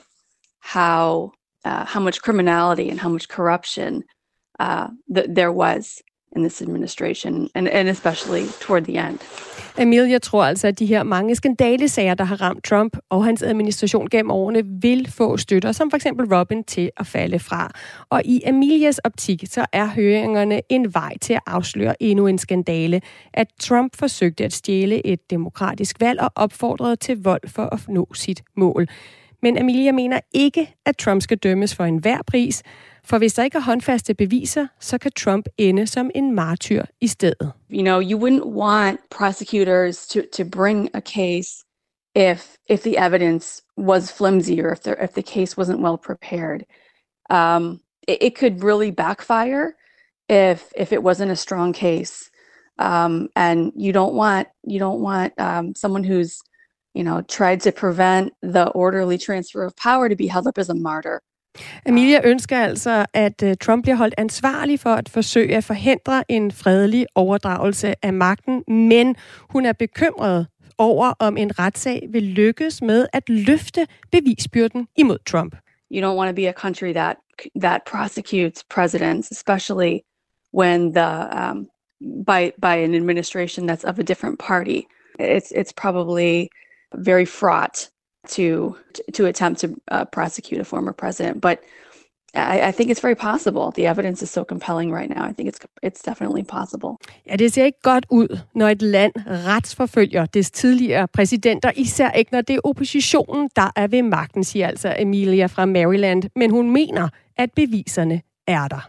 how uh, how much criminality and how much corruption uh, th- there was in this administration, and, and especially toward the end. Amelia tror altså, at de her mange skandalesager, der har ramt Trump og hans administration gennem årene, vil få støtter, som for eksempel Robin, til at falde fra. Og i Amelias optik, så er høringerne en vej til at afsløre endnu en skandale, at Trump forsøgte at stjæle et demokratisk valg og opfordrede til vold for at nå sit mål. Men Amelia mener ikke, at Trump skal dømmes for enhver pris, for hvis der ikke er håndfaste beviser, så kan Trump ende som en martyr i stedet. You know, you wouldn't want prosecutors to, to bring a case if if the evidence was flimsy or if the, if the case wasn't well prepared. Um, it, it could really backfire if if it wasn't a strong case. Um, and you don't want you don't want um, someone who's, you know, tried to prevent the orderly transfer of power to be held up as a martyr. Amelia ønsker altså, at Trump bliver holdt ansvarlig for at forsøge at forhindre en fredelig overdragelse af magten, men hun er bekymret over, om en retssag vil lykkes med at løfte bevisbyrden imod Trump. You don't want to be a country that that prosecutes presidents, especially when the um, by by an administration that's of a different party. It's it's probably very fraught to to attempt to uh, prosecute a former president, but I, I think it's very possible. The evidence is so compelling right now. I think it's it's definitely possible. Ja, det ser ikke godt ud, når et land retsforfølger dets tidligere præsidenter, især ikke når det er oppositionen, der er ved magten, siger altså Amelia fra Maryland, men hun mener, at beviserne er der.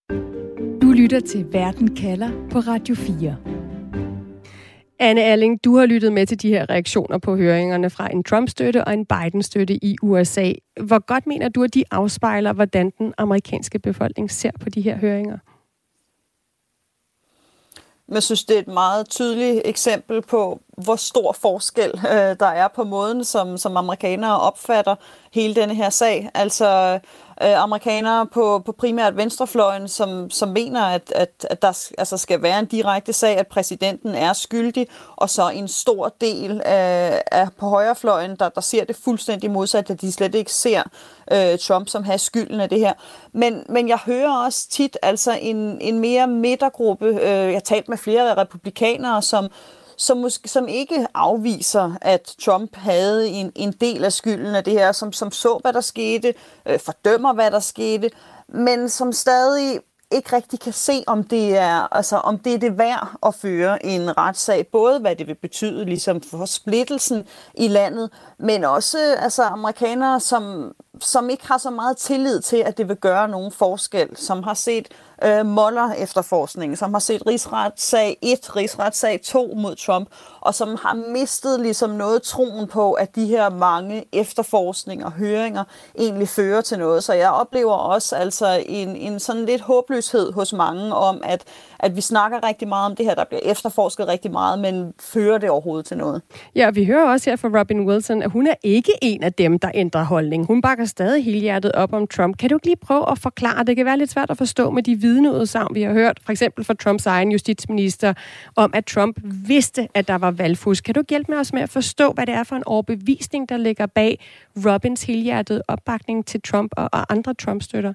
Du lytter til Verden kalder på Radio fire. Anne Alling, du har lyttet med til de her reaktioner på høringerne fra en Trump-støtte og en Biden-støtte i U S A. Hvor godt mener du, at de afspejler, hvordan den amerikanske befolkning ser på de her høringer? Jeg synes, det er et meget tydeligt eksempel på, hvor stor forskel øh, der er på måden, som, som amerikanere opfatter hele denne her sag. Altså øh, amerikanere på, på primært venstrefløjen, som, som mener, at, at, at der altså skal være en direkte sag, at præsidenten er skyldig, og så en stor del af, af på højrefløjen, der, der ser det fuldstændig modsat, at de slet ikke ser øh, Trump som har skylden af det her. Men, men jeg hører også tit altså en, en mere midtergruppe. Øh, jeg har talt med flere republikanere, som Som, måske, som ikke afviser, at Trump havde en, en del af skylden af det her, som, som så, hvad der skete, øh, fordømmer, hvad der skete, men som stadig ikke rigtig kan se, om det er, altså, om det er det værd at føre en retssag. Både hvad det vil betyde ligesom for splittelsen i landet, men også altså, amerikanere, som, som ikke har så meget tillid til, at det vil gøre nogen forskel, som har set øh, Mueller-efterforskning, som har set rigsretssag et, rigsretssag to mod Trump, og som har mistet ligesom noget troen på, at de her mange efterforskninger og høringer egentlig fører til noget. Så jeg oplever også altså en, en sådan lidt håbløshed hos mange om, at, at vi snakker rigtig meget om det her, der bliver efterforsket rigtig meget, men fører det overhovedet til noget? Ja, vi hører også her fra Robin Wilson, at hun er ikke en af dem, der ændrer holdning. Hun bakker stadig helhjertet op om Trump. Kan du ikke lige prøve at forklare? Det kan være lidt svært at forstå med de vidneudsagn, vi har hørt, for eksempel fra Trumps egen justitsminister, om at Trump vidste, at der var valgfusk. Kan du hjælpe med os med at forstå, hvad det er for en overbevisning, der ligger bag Robins helhjertede opbakning til Trump og, og andre Trump-støtter?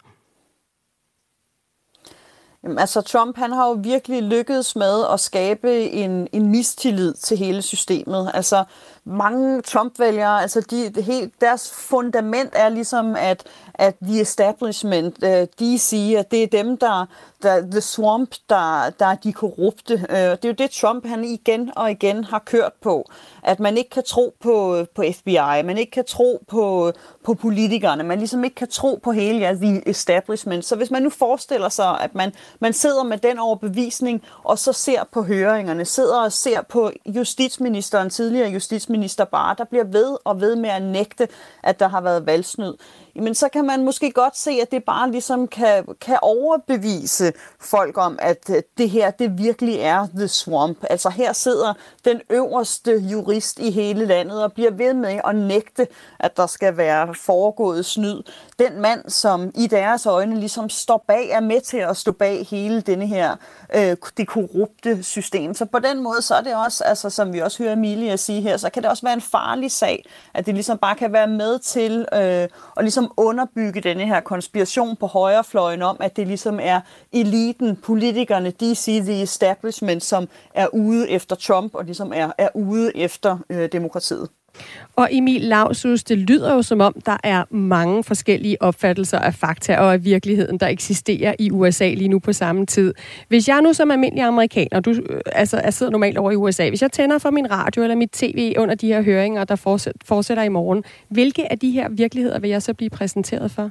Jamen, altså Trump, han har jo virkelig lykkedes med at skabe en, en mistillid til hele systemet. Altså mange Trump-vælgere, altså de, det helt, deres fundament er ligesom, at, at the establishment, uh, D C, at det er dem, der, der the swamp, der, der er de korrupte. Uh, det er jo det, Trump han igen og igen har kørt på. At man ikke kan tro på, på F B I, man ikke kan tro på, på politikerne, man ligesom ikke kan tro på hele ja, the establishment. Så hvis man nu forestiller sig, at man, man sidder med den overbevisning, og så ser på høringerne, sidder og ser på justitsministeren, tidligere justitsminister Barr, der bliver ved og ved med at nægte, at der har været valgsnyd, jamen så kan man måske godt se, at det bare ligesom kan, kan overbevise folk om, at det her, det virkelig er the swamp. Altså her sidder den øverste jurist i hele landet og bliver ved med at nægte, at der skal være foregået snyd. Den mand, som i deres øjne ligesom står bag, er med til at stå bag hele denne her, øh, det korrupte system. Så på den måde, så er det også, altså som vi også hører Emilia sige her, så kan det også være en farlig sag, at det ligesom bare kan være med til øh, at ligesom underbygge denne her konspiration på højrefløjen om, at det ligesom er eliten, politikerne, D C, the establishment, som er ude efter Trump og ligesom er, er ude efter øh, demokratiet. Og Emil Lausus, det lyder jo som om, der er mange forskellige opfattelser af fakta og af virkeligheden, der eksisterer i U S A lige nu på samme tid. Hvis jeg nu som almindelig amerikaner, du altså, jeg sidder normalt over i U S A, hvis jeg tænder for min radio eller mit tv under de her høringer, der fortsætter i morgen, hvilke af de her virkeligheder vil jeg så blive præsenteret for?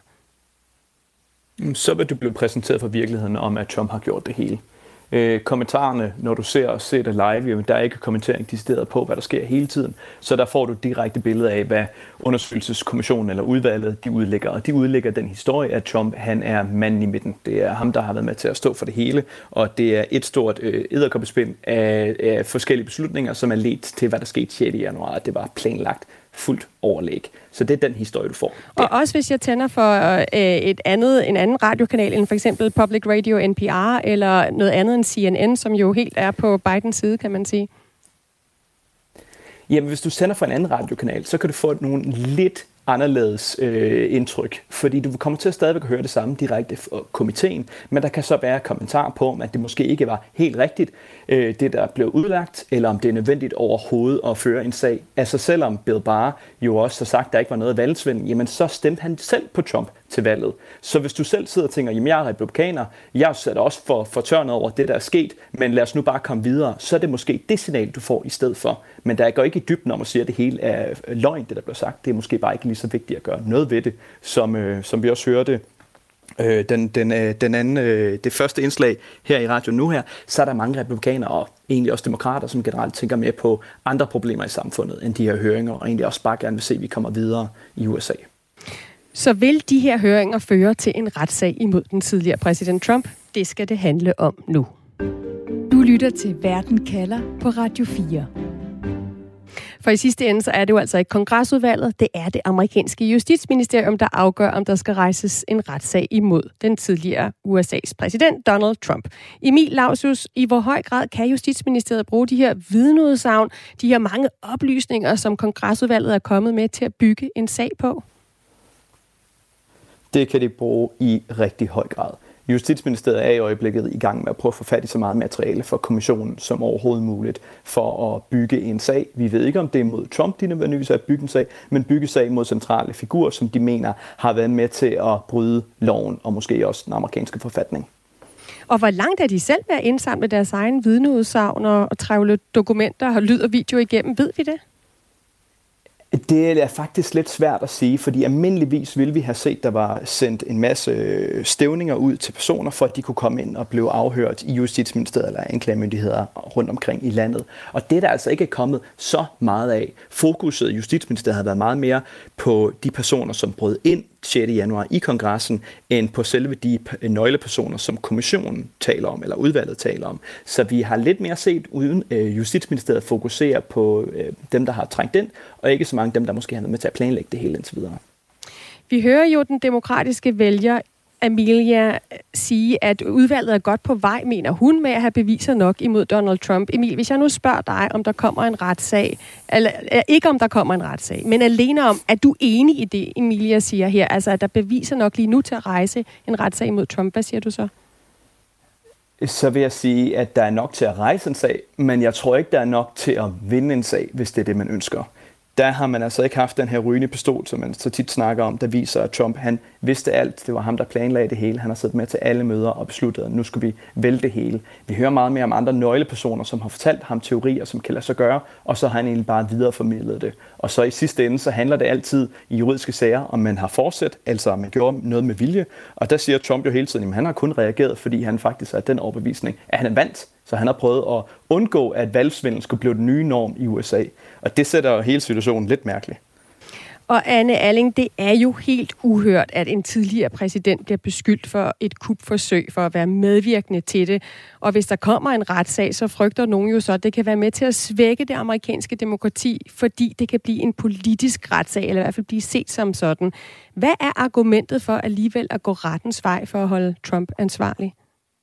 Så vil du blive præsenteret for virkeligheden om, at Trump har gjort det hele. Øh, kommentarerne, når du ser og ser det live, jamen, der er ikke kommentering decideret på, hvad der sker hele tiden. Så der får du direkte billede af, hvad undersøgelseskommissionen eller udvalget, de udlægger. Og de udlægger den historie, at Trump, han er manden i midten. Det er ham, der har været med til at stå for det hele. Og det er et stort øh, edderkoppespind af, af forskellige beslutninger, som er ledt til, hvad der skete sjette januar. Det var planlagt fuldt overlæg. Så det er den historie, du får. Der. Og også hvis jeg tænder for øh, et andet, en anden radiokanal, end for eksempel Public Radio N P R, eller noget andet end C N N, som jo helt er på Bidens side, kan man sige. Jamen, hvis du sender for en anden radiokanal, så kan du få nogle lidt anderledes øh, indtryk, fordi du kommer til at stadigvæk høre det samme direkte fra komiteen, men der kan så være kommentarer på, at det måske ikke var helt rigtigt, øh, det der blev udlagt, eller om det er nødvendigt overhovedet at føre en sag. Altså selvom Bill Barr jo også har sagt, at der ikke var noget valgsvindel, jamen så stemte han selv på Trump til valget. Så hvis du selv sidder og tænker, jamen jeg er republikaner, jeg er så også for, for tørnet over det, der er sket, men lad os nu bare komme videre, så er det måske det signal, du får i stedet for. Men der går ikke i dybden om at sige, at det hele er løgn, det der bliver sagt. Det er måske bare ikke lige så vigtigt at gøre noget ved det, som, øh, som vi også hørte øh, den, den, øh, den anden, øh, det første indslag her i radio nu her, så er der mange republikanere og egentlig også demokrater, som generelt tænker mere på andre problemer i samfundet end de her høringer, og egentlig også bare gerne vil se, at vi kommer videre i U S A. Så vil de her høringer føre til en retssag imod den tidligere præsident Trump? Det skal det handle om nu. Du lytter til Verden kalder på Radio fire. For i sidste ende, så er det jo altså ikke kongresudvalget, det er det amerikanske justitsministerium, der afgør, om der skal rejses en retssag imod den tidligere U S A's præsident Donald Trump. Emil Lausus, i hvor høj grad kan justitsministeriet bruge de her vidneudsagn, de her mange oplysninger, som kongresudvalget er kommet med til at bygge en sag på? Det kan de bruge i rigtig høj grad. Justitsministeriet er i øjeblikket i gang med at prøve at få fat i så meget materiale for kommissionen som overhovedet muligt for at bygge en sag. Vi ved ikke, om det er mod Trump, de nødvendigvis er at bygge en sag, men bygge sag mod centrale figurer, som de mener har været med til at bryde loven og måske også den amerikanske forfatning. Og hvor langt er de selv ved at indsamle deres egen vidneudsagn og trævle dokumenter og lyd og video igennem? Ved vi det? Det er faktisk lidt svært at sige, fordi almindeligvis ville vi have set, at der var sendt en masse stævninger ud til personer, for at de kunne komme ind og blive afhørt i Justitsministeriet eller anklagemyndigheder rundt omkring i landet. Og det er der altså ikke kommet så meget af. Fokuset i Justitsministeriet har været meget mere på de personer, som brød ind sjette januar i kongressen, end på selve de nøglepersoner, som kommissionen taler om, eller udvalget taler om. Så vi har lidt mere set, uden øh, Justitsministeriet fokuserer på øh, dem, der har trængt ind, og ikke så mange dem, der måske har været med til at planlægge det hele indtil videre. Vi hører jo den demokratiske vælger Emilia sige, at udvalget er godt på vej, mener hun, med at have beviser nok imod Donald Trump. Emil, hvis jeg nu spørger dig, om der kommer en retssag, eller ikke om der kommer en retssag, men alene om, at du er enig i det, Emilia siger her, altså at der beviser nok lige nu til at rejse en retssag imod Trump. Hvad siger du så? Så vil jeg sige, at der er nok til at rejse en sag, men jeg tror ikke, der er nok til at vinde en sag, hvis det er det, man ønsker. der har man altså ikke haft den her rygende pistol, som man så tit snakker om, der viser, at Trump, han vidste alt. Det var ham, der planlagde det hele. Han har siddet med til alle møder og besluttet, at nu skulle vi vælte det hele. Vi hører meget mere om andre nøglepersoner, som har fortalt ham teorier, som kan lade sig gøre, og så har han egentlig bare videreformidlet det. Og så i sidste ende, så handler det altid i juridiske sager, om man har fortsat, altså om man gjorde noget med vilje. Og der siger Trump jo hele tiden, at han har kun reageret, fordi han faktisk er den overbevisning, at han er vandt. Så han har prøvet at undgå, at valgsvindel skulle blive den nye norm i U S A. Og det sætter hele situationen lidt mærkelig. Og Anne Alling, det er jo helt uhørt, at en tidligere præsident bliver beskyldt for et kupforsøg for at være medvirkende til det. Og hvis der kommer en retssag, så frygter nogen jo så, at det kan være med til at svække det amerikanske demokrati, fordi det kan blive en politisk retssag, eller i hvert fald blive set som sådan. Hvad er argumentet for alligevel at gå rettens vej for at holde Trump ansvarlig?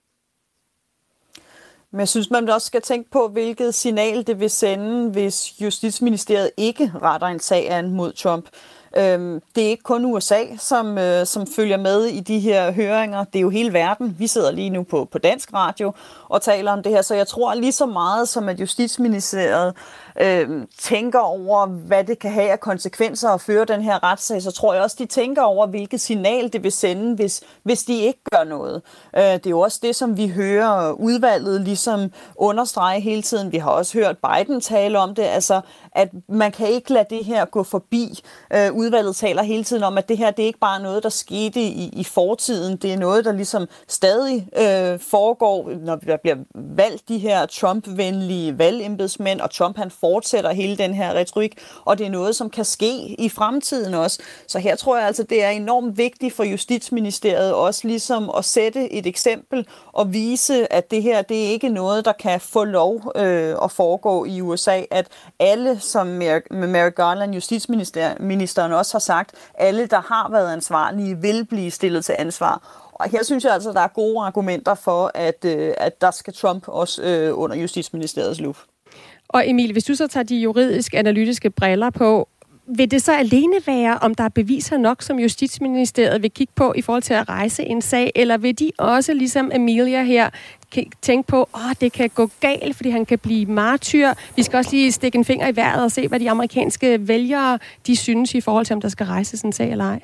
Men jeg synes, man også skal tænke på, hvilket signal det vil sende, hvis Justitsministeriet ikke retter en sag an mod Trump. Øhm, det er ikke kun U S A, som, øh, som følger med i de her høringer. Det er jo hele verden. Vi sidder lige nu på, på dansk radio og taler om det her. Så jeg tror lige så meget, som at Justitsministeriet øh, tænker over, hvad det kan have af konsekvenser at føre den her retssag, så tror jeg også, de tænker over, hvilket signal det vil sende, hvis, hvis de ikke gør noget. Øh, det er jo også det, som vi hører udvalget ligesom understrege hele tiden. Vi har også hørt Biden tale om det, altså at man kan ikke lade det her gå forbi. Øh, udvalget taler hele tiden om, at det her det er ikke bare noget, der skete i, i fortiden. Det er noget, der ligesom stadig øh, foregår, når der bliver valgt de her Trump-venlige valgembedsmænd, og Trump han fortsætter hele den her retorik, og det er noget, som kan ske i fremtiden også. Så her tror jeg altså, det er enormt vigtigt for Justitsministeriet også ligesom at sætte et eksempel og vise, at det her det er ikke noget, der kan få lov øh, at foregå i U S A, at alle, som Merrick Garland, justitsministeren også har sagt, alle, der har været ansvarlige, vil blive stillet til ansvar. Og her synes jeg altså, der er gode argumenter for, at, øh, at der skal Trump også øh, under Justitsministeriets lup. Og Emil, hvis du så tager de juridisk-analytiske briller på, vil det så alene være, om der er beviser nok, som Justitsministeriet vil kigge på i forhold til at rejse en sag, eller vil de også, ligesom Amelia her, tænke på, at oh, det kan gå galt, fordi han kan blive martyr. Vi skal også lige stikke en finger i vejret og se, hvad de amerikanske vælgere de synes i forhold til, om der skal rejses en sag eller ej.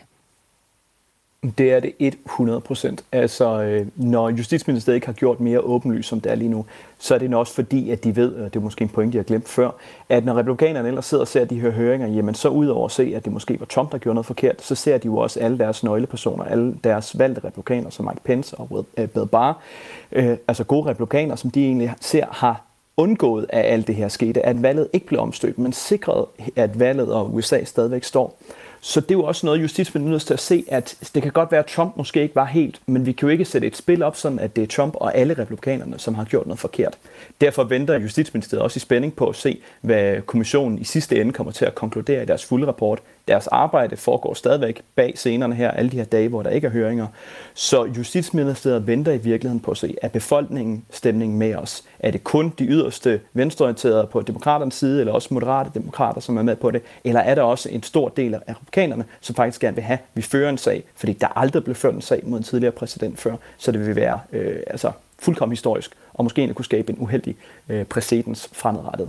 Det er det hundrede procent. Altså, når Justitsministeriet ikke har gjort mere åbenlyst, som det er lige nu, så er det også fordi, at de ved, og det er måske en point, de har glemt før, at når republikanerne ellers sidder og ser de her høringer, jamen så udover at se, at det måske var Trump, der gjorde noget forkert, så ser de jo også alle deres nøglepersoner, alle deres valgte republikanere, som Mike Pence og Bill Barr, øh, altså gode republikanere, som de egentlig ser har undgået af alt det her skete, at valget ikke blev omstødt, men sikret, at valget og U S A stadigvæk står. Så det er jo også noget, Justitsministeriet er nødt til at se, at det kan godt være, at Trump måske ikke var helt, men vi kan jo ikke sætte et spil op, sådan at det er Trump og alle republikanerne, som har gjort noget forkert. Derfor venter Justitsministeriet også i spænding på at se, hvad kommissionen i sidste ende kommer til at konkludere i deres fulde rapport. Deres arbejde foregår stadigvæk bag scenerne her, alle de her dage, hvor der ikke er høringer. Så Justitsministeriet venter i virkeligheden på at se, at befolkningen stemningen med os. Er det kun de yderste venstreorienterede på demokraternes side, eller også moderate demokrater, som er med på det? Eller er der også en stor del af republikanerne, som faktisk gerne vil have, at vi fører en sag? Fordi der aldrig blev ført en sag mod en tidligere præsident før, så det vil være øh, altså fuldkommen historisk, og måske egentlig kunne skabe en uheldig øh, præcedens fremadrettet.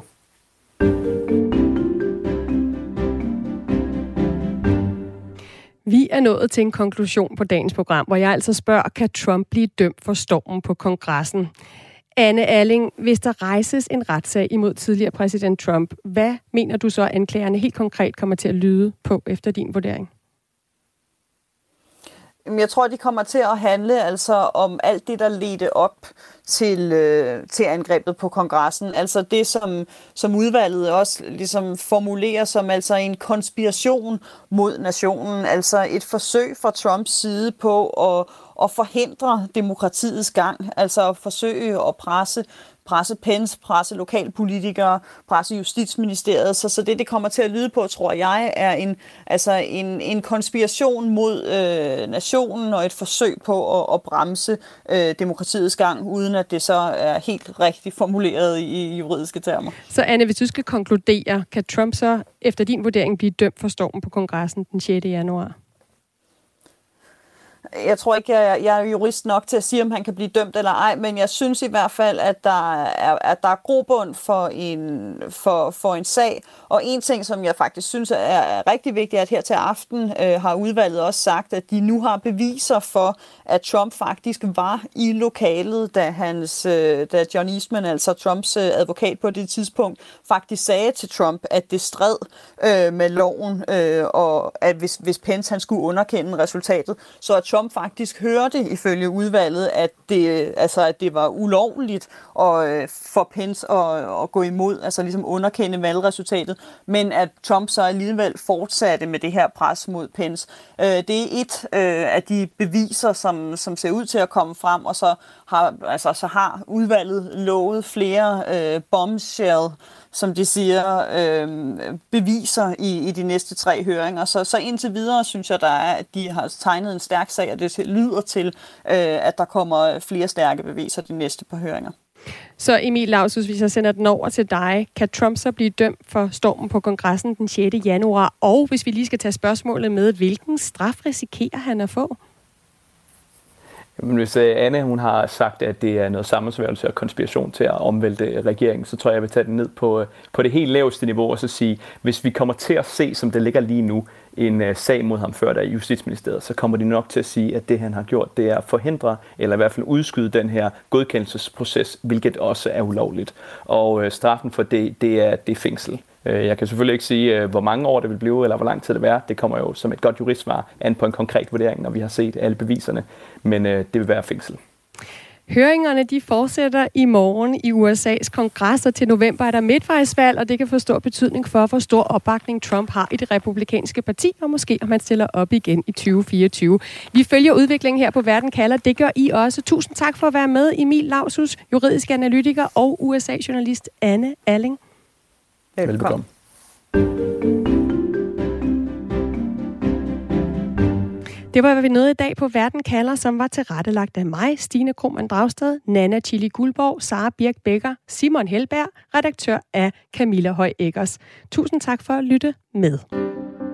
Vi er nået til en konklusion på dagens program, hvor jeg altså spørger, kan Trump blive dømt for stormen på kongressen? Anne Alling, hvis der rejses en retssag imod tidligere præsident Trump, hvad mener du så, anklagerne helt konkret kommer til at lyde på efter din vurdering? Jeg tror, de kommer til at handle altså om alt det, der ledte op til, øh, til angrebet på kongressen. Altså det, som, som udvalget også ligesom formulerer som altså en konspiration mod nationen. Altså et forsøg fra Trumps side på at, at forhindre demokratiets gang. Altså at forsøge at presse presse Pence, presse lokalpolitikere, presse Justitsministeriet. Så, så det, det kommer til at lyde på, tror jeg, er en, altså en, en konspiration mod øh, nationen og et forsøg på at, at bremse øh, demokratiets gang, uden at det så er helt rigtigt formuleret i, i juridiske termer. Så Anne, hvis du skal konkludere, kan Trump så efter din vurdering blive dømt for stormen på kongressen den sjette januar? jeg tror ikke, jeg, jeg er jurist nok til at sige, om han kan blive dømt eller ej, men jeg synes i hvert fald, at der er, at der er grobund for en, for, for en sag. Og en ting, som jeg faktisk synes er, er rigtig vigtigt, at her til aften øh, har udvalget også sagt, at de nu har beviser for, at Trump faktisk var i lokalet, da, hans, øh, da John Eastman, altså Trumps øh, advokat på det tidspunkt, faktisk sagde til Trump, at det stred øh, med loven, øh, og at hvis, hvis Pence han skulle underkende resultatet, så at Trump faktisk hørte ifølge udvalget, at det, altså, at det var ulovligt og, øh, for Pence at, at gå imod, altså ligesom underkende valgresultatet, men at Trump så alligevel fortsatte med det her pres mod Pence. Øh, det er et øh, af de beviser, som, som ser ud til at komme frem, og så har, altså, så har udvalget lovet flere øh, bombshell, som de siger, øh, beviser i, i de næste tre høringer. Så, så indtil videre synes jeg, der er, at de har tegnet en stærk sag, og det lyder til, øh, at der kommer flere stærke beviser de næste par høringer. Så Emil Lausus, hvis jeg sender den over til dig, kan Trump så blive dømt for stormen på kongressen den sjette januar? Og hvis vi lige skal tage spørgsmålet med, hvilken straf risikerer han at få? Jamen, hvis Anne hun har sagt, at det er noget sammensværgelse og konspiration til at omvælte regeringen, så tror jeg, jeg vil tage den ned på, på det helt laveste niveau og så sige, hvis vi kommer til at se, som det ligger lige nu, en uh, sag mod ham før der i Justitsministeriet, så kommer de nok til at sige, at det han har gjort, det er at forhindre, eller i hvert fald udskyde den her godkendelsesproces, hvilket også er ulovligt. Og uh, straffen for det, det er, det er fængsel. Jeg kan selvfølgelig ikke sige, hvor mange år det vil blive, eller hvor lang tid det vil være. Det kommer jo som et godt juristsvar an på en konkret vurdering, når vi har set alle beviserne. Men øh, det vil være fængsel. Høringerne de fortsætter i morgen i U S A's kongres, og til november er der midtvejsvalg, og det kan få stor betydning for, hvor stor opbakning Trump har i det republikanske parti, og måske om han stiller op igen i tyve fireogtyve. Vi følger udviklingen her på Verden kalder. Det gør I også. Tusind tak for at være med, Emil Lausus, juridisk analytiker, og U S A-journalist Anne Alling. Velbekomme. Det var, hvad vi nåede i dag på Verden kalder, som var tilrettelagt af mig, Stine Krohmann Dragsted, Nana Chili Guldborg, Sara Birk Becker, Simon Helberg, redaktør af Camilla Høj Eggers. Tusind tak for at lytte med.